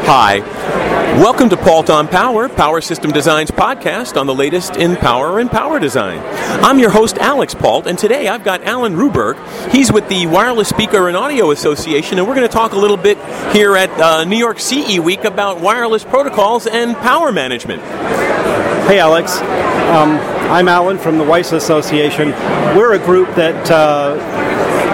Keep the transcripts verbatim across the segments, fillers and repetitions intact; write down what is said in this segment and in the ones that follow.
Hi. Welcome to Pault on Power, Power System Design's podcast on the latest in power and power design. I'm your host, Alex Pault, and today I've got Alan Ruberg. He's with the Wireless Speaker and Audio Association, and we're going to talk a little bit here at uh, New York C E Week about wireless protocols and power management. Hey, Alex. Um, I'm Alan from the WISA Association. We're a group that uh,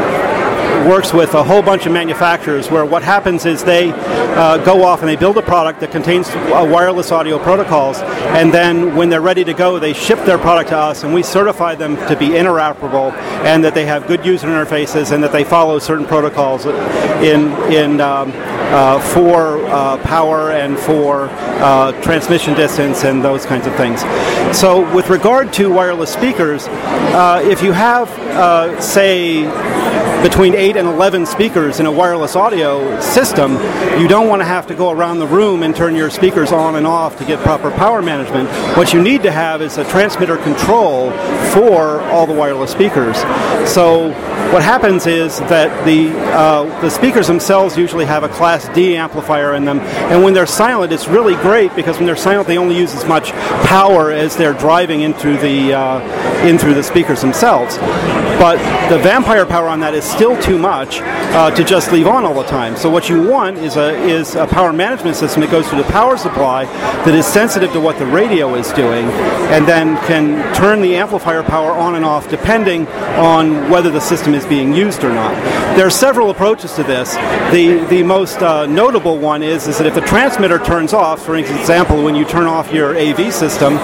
works with a whole bunch of manufacturers where what happens is they uh, go off and they build a product that contains uh, wireless audio protocols, and then when they're ready to go, they ship their product to us, and we certify them to be interoperable and that they have good user interfaces and that they follow certain protocols in in um, uh, for uh, power and for uh, transmission distance and those kinds of things. So with regard to wireless speakers, uh, if you have, uh, say, between eight and eleven speakers in a wireless audio system, you don't want to have to go around the room and turn your speakers on and off to get proper power management. What you need to have is a transmitter control for all the wireless speakers. So what happens is that the uh, the speakers themselves usually have a Class D amplifier in them, and when they're silent, it's really great because when they're silent, they only use as much power as they're driving into the uh, in through the speakers themselves. But the vampire power on that is still too much uh, to just leave on all the time. So what you want is a is a power management system that goes through the power supply that is sensitive to what the radio is doing, and then can turn the amplifier power on and off depending on whether the system is being used or not. There are several approaches to this. The the most uh, notable one is, is that if the transmitter turns off, for example, when you turn off your A V system,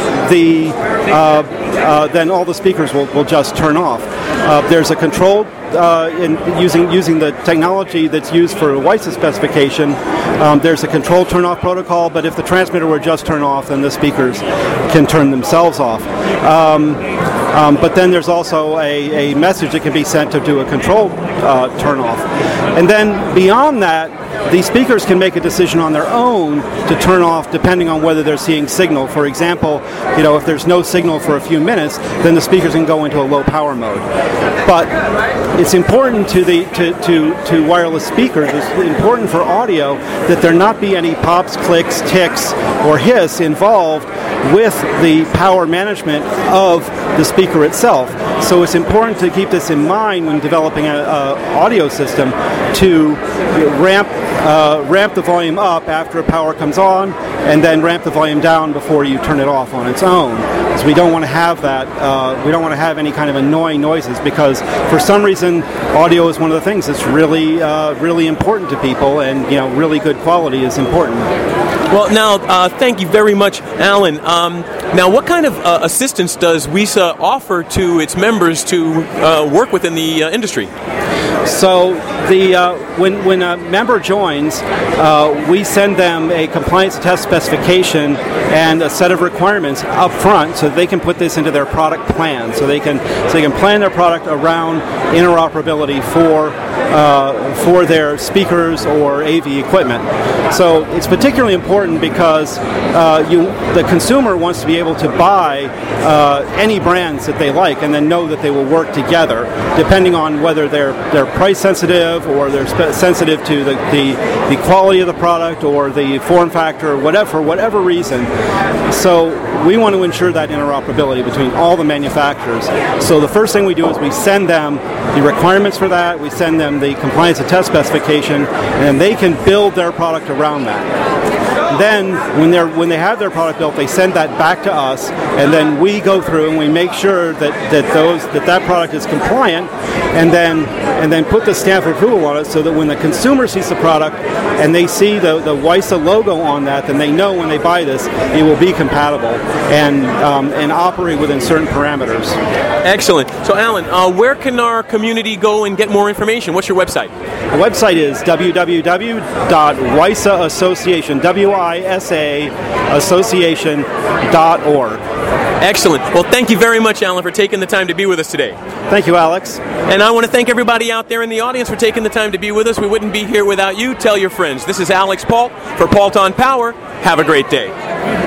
the uh, uh, then all the speakers will, will just turn off. Uh, there's a control uh, in using using the technology that's used for a WISA specification. Um, there's a control turn-off protocol, but if the transmitter were just turn off, then the speakers can turn themselves off. Um, um, but then there's also a, a message that can be sent to do a control uh, turn-off. And then beyond that, the speakers can make a decision on their own to turn off depending on whether they're seeing signal. For example, you know, if there's no signal for a few minutes, then the speakers can go into a low power mode. But it's important to the to, to, to wireless speakers, it's important for audio that there not be any pops, clicks, ticks, or hiss involved with the power management of the speaker itself. So it's important to keep this in mind when developing an audio system to ramp uh, ramp the volume up after a power comes on, and then ramp the volume down before you turn it off on its own. So we don't want to have that. Uh, we don't want to have any kind of annoying noises because for some reason audio is one of the things that's really uh, really important to people, and you know really good quality is important. Well, now, uh, thank you very much, Alan. Um, now, what kind of uh, assistance does WISA offer to its members to uh, work within the uh, industry? So the uh, when when a member joins, uh, we send them a compliance test specification and a set of requirements up front, so they can put this into their product plan. So they can so they can plan their product around interoperability for uh, for their speakers or A V equipment. So it's particularly important because uh, you the consumer wants to be able to buy uh, any brands that they like and then know that they will work together, depending on whether they're they're price sensitive or they're spe- sensitive to the, the the quality of the product or the form factor or whatever, for whatever reason. So we want to ensure that interoperability between all the manufacturers. So the first thing we do is we send them the requirements for that, we send them the compliance and test specification, and they can build their product around that. Then, when they're when they have their product built, they send that back to us, and then we go through and we make sure that, that those that that product is compliant, and then and then put the stamp of approval on it, so that when the consumer sees the product and they see the the WISA logo on that, then they know when they buy this it will be compatible and um, and operate within certain parameters. Excellent. So, Alan, uh, where can our community go and get more information? What's your website? The website is w w w dot wisa association w i s a association dot org. Excellent. Well, thank you very much, Alan, for taking the time to be with us today. Thank you, Alex. And I want to thank everybody out there in the audience for taking the time to be with us. We wouldn't be here without you. Tell your friends. This is Alex Pault for Pault on Power. Have a great day.